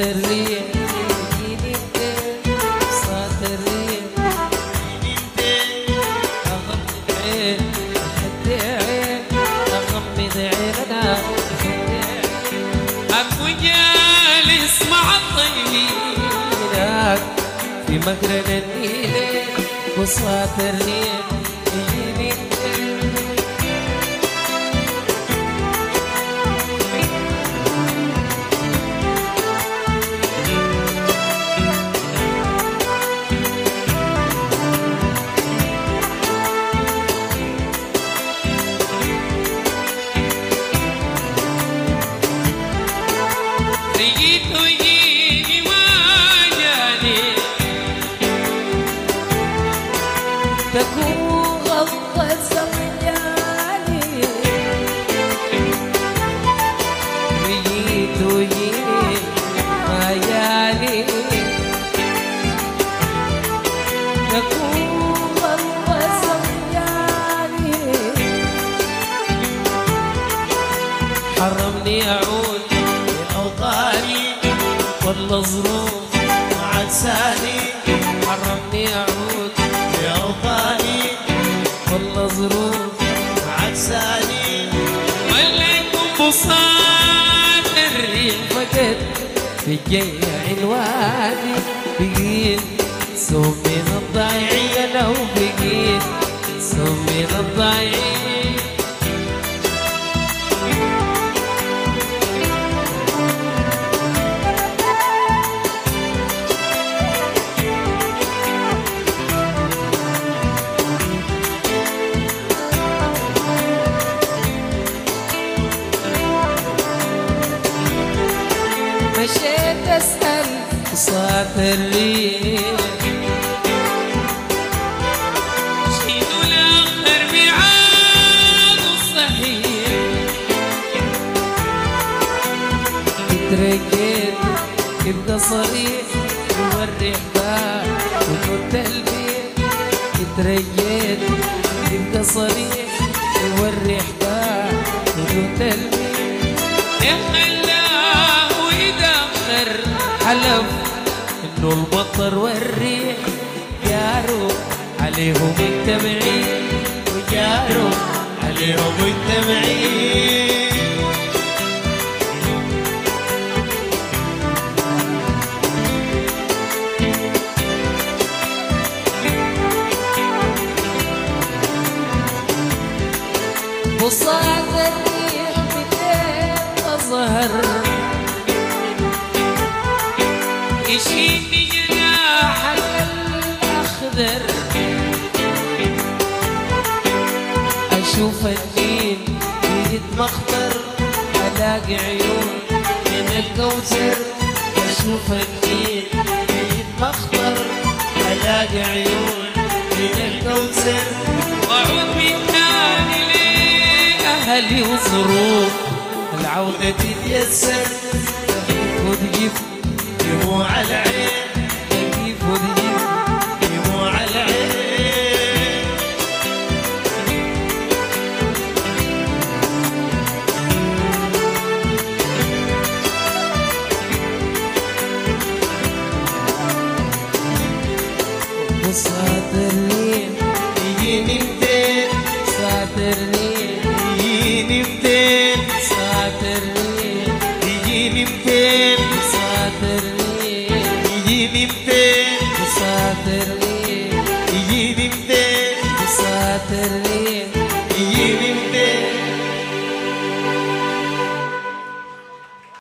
الريح يجيني منين بساط الريح يجيني منين أغمض عين أهدي عين أغمض عين أنا أهدي عين أكو جالس مع الطيبين في مقرن النيل بساط الريح يجيني تكون غضة زمياني ويجيت ويجيني ما يالي تكون غضة زمياني حرمني أعود لأوطاني والله ظروف وعدساني حرمني أعود لأوطاني والله ظروف عكساني ولكم بساط الريح فقد في الجيع عنواني بقيت سوم من الضايعين لو بقيت سوم من الضايعين مشيت أسأل بساط الريح شيلوا الأخضر ميعاد الصحيح اتركيت يبقى صريح يوري حبال وكنت البيت اتركيت يبقى صريح يوري حبال وكنت البيت حلف انه المطر والريح جاروا عليهم مجتمعين وجاروا عليهم مجتمعين بساط الريح بديت أظهر يشيني جناح الأخضر أشوف النيل يتمخضر ألاقي عيون من الكوثر أشوف النيل يتمخضر ألاقي عيون من الكوثر وأعود من تاني لأهلي وظروف العودة تتيسر وتجيب دموع العين كيف وتجيب دموع العين بساط الريح يجيني منين بساط الريح يجيني منين بساط الريح يجيني منين بساط الريح يجيني منين بساط الريح يجيني منين بساط الريح يجيني منين